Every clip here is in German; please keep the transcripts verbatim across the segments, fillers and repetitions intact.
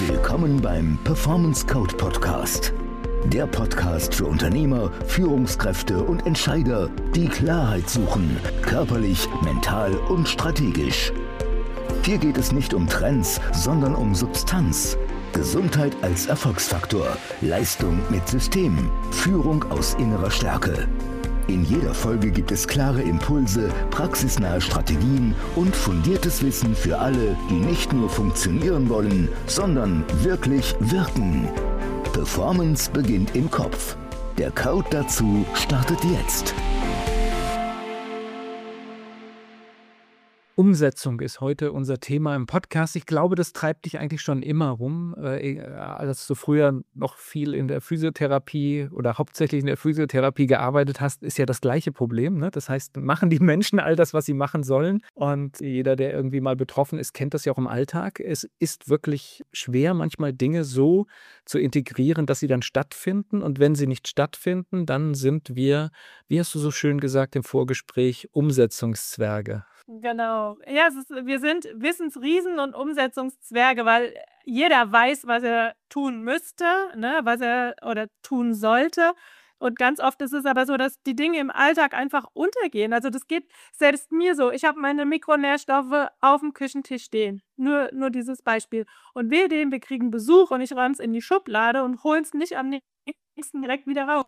Willkommen beim Performance Code Podcast. Der Podcast für Unternehmer, Führungskräfte und Entscheider, die Klarheit suchen, körperlich, mental und strategisch. Hier geht es nicht um Trends, sondern um Substanz. Gesundheit als Erfolgsfaktor, Leistung mit System, Führung aus innerer Stärke. In jeder Folge gibt es klare Impulse, praxisnahe Strategien und fundiertes Wissen für alle, die nicht nur funktionieren wollen, sondern wirklich wirken. Performance beginnt im Kopf. Der Code dazu startet jetzt. Umsetzung ist heute unser Thema im Podcast. Ich glaube, das treibt dich eigentlich schon immer rum. Äh, als du früher noch viel in der Physiotherapie oder hauptsächlich in der Physiotherapie gearbeitet hast, ist ja das gleiche Problem. Ne? Das heißt, machen die Menschen all das, was sie machen sollen? Und jeder, der irgendwie mal betroffen ist, kennt das ja auch im Alltag. Es ist wirklich schwer, manchmal Dinge so zu integrieren, dass sie dann stattfinden. Und wenn sie nicht stattfinden, dann sind wir, wie hast du so schön gesagt im Vorgespräch, Umsetzungszwerge. Genau. Ja, es ist, wir sind Wissensriesen und Umsetzungszwerge, weil jeder weiß, was er tun müsste, ne, was er oder tun sollte. Und ganz oft ist es aber so, dass die Dinge im Alltag einfach untergehen. Also das geht selbst mir so. Ich habe meine Mikronährstoffe auf dem Küchentisch stehen. Nur, nur dieses Beispiel. Und wehe dem, wir kriegen Besuch und ich räume es in die Schublade und hole es nicht am nächsten direkt wieder raus.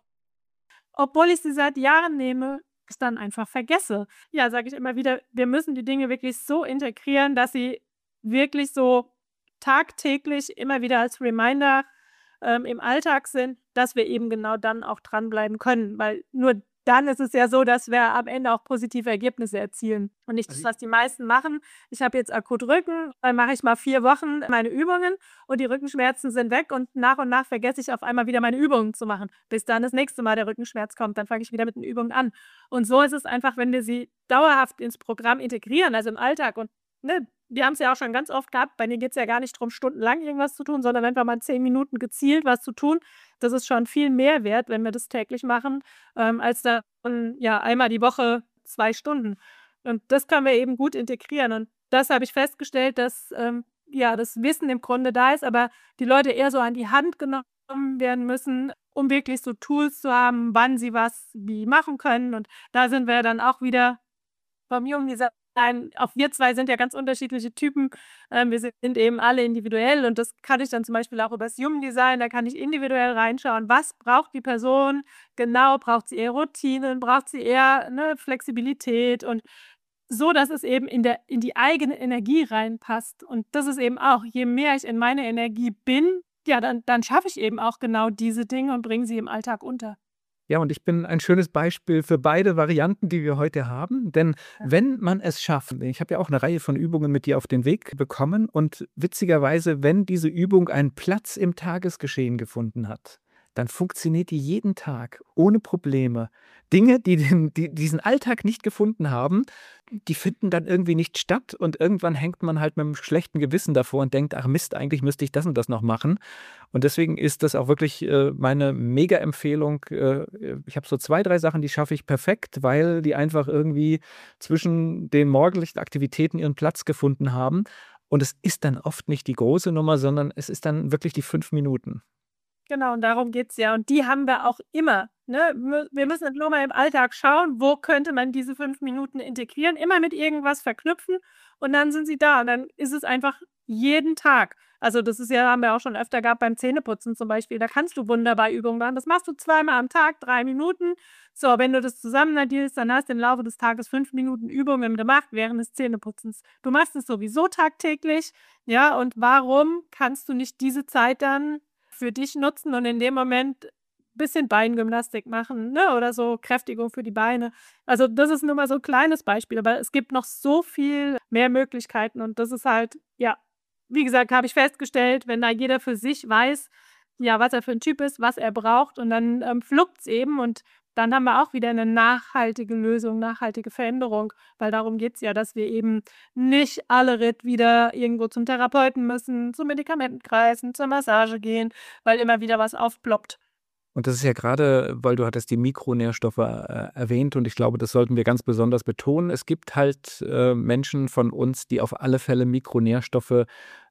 Obwohl ich sie seit Jahren nehme, es dann einfach vergesse. Ja, sage ich immer wieder, wir müssen die Dinge wirklich so integrieren, dass sie wirklich so tagtäglich immer wieder als Reminder ähm, im Alltag sind, dass wir eben genau dann auch dranbleiben können. Weil nur dann ist es ja so, dass wir am Ende auch positive Ergebnisse erzielen. Und nicht das, was die meisten machen. Ich habe jetzt akut Rücken, dann mache ich mal vier Wochen meine Übungen und die Rückenschmerzen sind weg und nach und nach vergesse ich auf einmal wieder meine Übungen zu machen. Bis dann das nächste Mal der Rückenschmerz kommt, dann fange ich wieder mit den Übungen an. Und so ist es einfach, wenn wir sie dauerhaft ins Programm integrieren, also im Alltag. Und ne, wir haben es ja auch schon ganz oft gehabt, bei denen geht es ja gar nicht darum, stundenlang irgendwas zu tun, sondern einfach mal zehn Minuten gezielt was zu tun. Das ist schon viel mehr wert, wenn wir das täglich machen, ähm, als da ja, einmal die Woche zwei Stunden. Und das können wir eben gut integrieren. Und das habe ich festgestellt, dass ähm, ja, das Wissen im Grunde da ist, aber die Leute eher so an die Hand genommen werden müssen, um wirklich so Tools zu haben, wann sie was wie machen können. Und da sind wir dann auch wieder vom Human Design. Auch wir zwei sind ja ganz unterschiedliche Typen. Ähm, wir sind eben alle individuell und das kann ich dann zum Beispiel auch über das Human Design, da kann ich individuell reinschauen, was braucht die Person genau, braucht sie eher Routinen, braucht sie eher ne, Flexibilität und so, dass es eben in, der, in die eigene Energie reinpasst. Und das ist eben auch, je mehr ich in meine Energie bin, ja, dann, dann schaffe ich eben auch genau diese Dinge und bringe sie im Alltag unter. Ja, und ich bin ein schönes Beispiel für beide Varianten, die wir heute haben. Denn wenn man es schafft, ich habe ja auch eine Reihe von Übungen mit dir auf den Weg bekommen und witzigerweise, wenn diese Übung einen Platz im Tagesgeschehen gefunden hat, dann funktioniert die jeden Tag ohne Probleme. Dinge, die, den, die diesen Alltag nicht gefunden haben, die finden dann irgendwie nicht statt und irgendwann hängt man halt mit einem schlechten Gewissen davor und denkt, ach Mist, eigentlich müsste ich das und das noch machen. Und deswegen ist das auch wirklich äh, meine Mega-Empfehlung. Äh, ich habe so zwei, drei Sachen, die schaffe ich perfekt, weil die einfach irgendwie zwischen den morgendlichen Aktivitäten ihren Platz gefunden haben. Und es ist dann oft nicht die große Nummer, sondern es ist dann wirklich die fünf Minuten. Genau, und darum geht es ja. Und die haben wir auch immer. Ne? Wir müssen nur mal im Alltag schauen, wo könnte man diese fünf Minuten integrieren, immer mit irgendwas verknüpfen und dann sind sie da. Und dann ist es einfach jeden Tag. Also das ist ja, haben wir auch schon öfter gehabt beim Zähneputzen zum Beispiel. Da kannst du wunderbar Übungen machen. Das machst du zweimal am Tag, drei Minuten. So, wenn du das zusammen addierst, dann hast du im Laufe des Tages fünf Minuten Übungen gemacht während des Zähneputzens. Du machst es sowieso tagtäglich. Ja, und warum kannst du nicht diese Zeit dann für dich nutzen und in dem Moment ein bisschen Beingymnastik machen, ne? Oder so Kräftigung für die Beine. Also das ist nur mal so ein kleines Beispiel, aber es gibt noch so viel mehr Möglichkeiten und das ist halt, ja, wie gesagt, habe ich festgestellt, wenn da jeder für sich weiß, ja, was er für ein Typ ist, was er braucht und dann ähm, fluckt es eben und dann haben wir auch wieder eine nachhaltige Lösung, nachhaltige Veränderung, weil darum geht es ja, dass wir eben nicht alle Ritt wieder irgendwo zum Therapeuten müssen, zum Medikamentenkreisen, zur Massage gehen, weil immer wieder was aufploppt. Und das ist ja gerade, weil du hattest die Mikronährstoffe äh, erwähnt und ich glaube, das sollten wir ganz besonders betonen. Es gibt halt äh, Menschen von uns, die auf alle Fälle Mikronährstoffe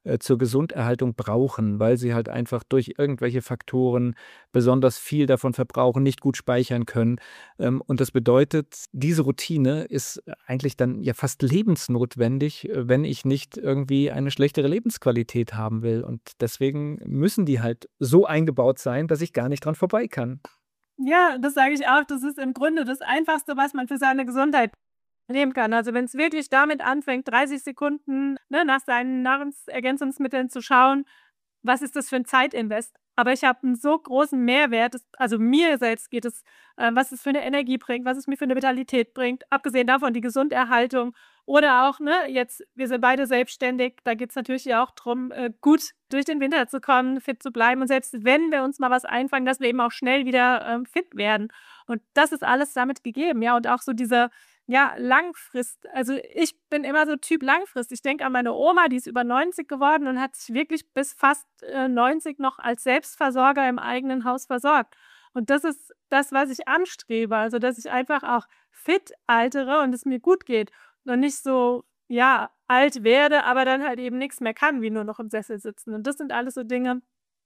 äh, zur Gesunderhaltung brauchen, weil sie halt einfach durch irgendwelche Faktoren besonders viel davon verbrauchen, nicht gut speichern können. Ähm, und das bedeutet, diese Routine ist eigentlich dann ja fast lebensnotwendig, äh, wenn ich nicht irgendwie eine schlechtere Lebensqualität haben will. Und deswegen müssen die halt so eingebaut sein, dass ich gar nicht dran vorbei kann. Ja, das sage ich auch. Das ist im Grunde das Einfachste, was man für seine Gesundheit nehmen kann. Also wenn es wirklich damit anfängt, dreißig Sekunden ne, nach seinen Nahrungsergänzungsmitteln zu schauen, was ist das für ein Zeitinvest? Aber ich habe einen so großen Mehrwert, es- also mir selbst geht es, äh, was es für eine Energie bringt, was es mir für eine Vitalität bringt, abgesehen davon die Gesunderhaltung oder auch, ne, jetzt, wir sind beide selbstständig, da geht es natürlich ja auch darum, äh, gut durch den Winter zu kommen, fit zu bleiben und selbst wenn wir uns mal was einfangen, dass wir eben auch schnell wieder ähm, fit werden. Und das ist alles damit gegeben, ja, und auch so dieser ja, Langfrist. Also ich bin immer so Typ Langfrist. Ich denke an meine Oma, die ist über neunzig geworden und hat sich wirklich bis fast äh, neunzig noch als Selbstversorger im eigenen Haus versorgt. Und das ist das, was ich anstrebe. Also, dass ich einfach auch fit altere und es mir gut geht. Und nicht so, ja, alt werde, aber dann halt eben nichts mehr kann, wie nur noch im Sessel sitzen. Und das sind alles so Dinge,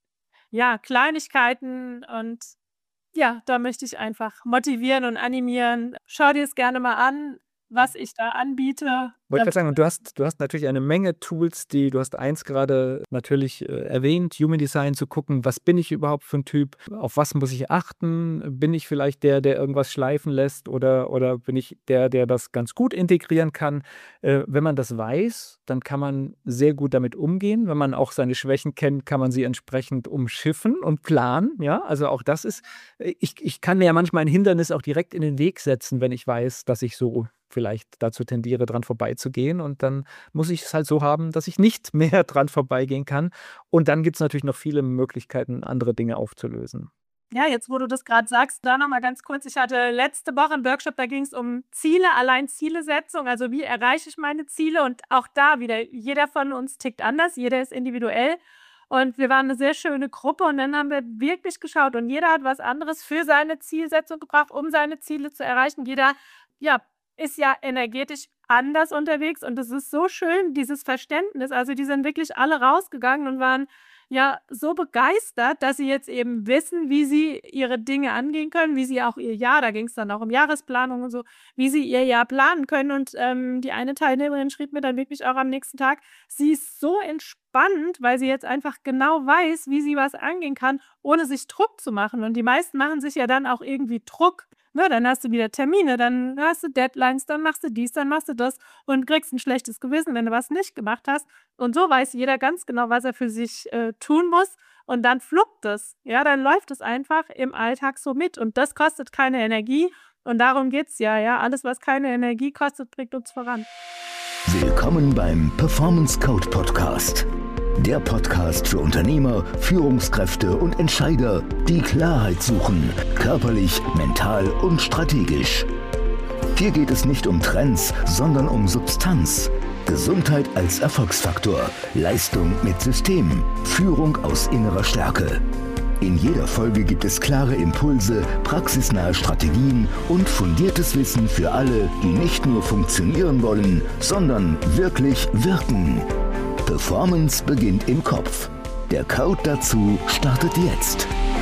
ja, Kleinigkeiten und ja, da möchte ich einfach motivieren und animieren. Schau dir es gerne mal an, was ich da anbiete. Wollte Ähm, gerade sagen, und du hast, du hast natürlich eine Menge Tools, die, du hast eins gerade natürlich äh, erwähnt, Human Design, zu gucken, was bin ich überhaupt für ein Typ, auf was muss ich achten, bin ich vielleicht der, der irgendwas schleifen lässt oder, oder bin ich der, der das ganz gut integrieren kann. Äh, wenn man das weiß, dann kann man sehr gut damit umgehen. Wenn man auch seine Schwächen kennt, kann man sie entsprechend umschiffen und planen. Ja, also auch das ist, ich, ich kann mir ja manchmal ein Hindernis auch direkt in den Weg setzen, wenn ich weiß, dass ich so vielleicht dazu tendiere, dran vorbeizugehen. Und dann muss ich es halt so haben, dass ich nicht mehr dran vorbeigehen kann. Und dann gibt es natürlich noch viele Möglichkeiten, andere Dinge aufzulösen. Ja, jetzt, wo du das gerade sagst, da nochmal ganz kurz. Ich hatte letzte Woche einen Workshop, da ging es um Ziele, allein Zielesetzung. Also wie erreiche ich meine Ziele? Und auch da wieder, jeder von uns tickt anders, jeder ist individuell. Und wir waren eine sehr schöne Gruppe und dann haben wir wirklich geschaut und jeder hat was anderes für seine Zielsetzung gebracht, um seine Ziele zu erreichen. Jeder, ja, ist ja energetisch anders unterwegs und das ist so schön, dieses Verständnis. Also die sind wirklich alle rausgegangen und waren ja so begeistert, dass sie jetzt eben wissen, wie sie ihre Dinge angehen können, wie sie auch ihr Jahr, da ging es dann auch um Jahresplanung und so, wie sie ihr Jahr planen können. Und ähm, die eine Teilnehmerin schrieb mir dann wirklich auch am nächsten Tag, sie ist so entspannt, weil sie jetzt einfach genau weiß, wie sie was angehen kann, ohne sich Druck zu machen. Und die meisten machen sich ja dann auch irgendwie Druck. Ne, dann hast du wieder Termine, dann hast du Deadlines, dann machst du dies, dann machst du das und kriegst ein schlechtes Gewissen, wenn du was nicht gemacht hast. Und so weiß jeder ganz genau, was er für sich äh, tun muss. Und dann fluppt es. Ja, dann läuft es einfach im Alltag so mit. Und das kostet keine Energie. Und darum geht es ja. Ja, alles, was keine Energie kostet, bringt uns voran. Willkommen beim Performance Code Podcast. Der Podcast für Unternehmer, Führungskräfte und Entscheider, die Klarheit suchen, körperlich, mental und strategisch. Hier geht es nicht um Trends, sondern um Substanz. Gesundheit als Erfolgsfaktor, Leistung mit System, Führung aus innerer Stärke. In jeder Folge gibt es klare Impulse, praxisnahe Strategien und fundiertes Wissen für alle, die nicht nur funktionieren wollen, sondern wirklich wirken. Performance beginnt im Kopf. Der Code dazu startet jetzt.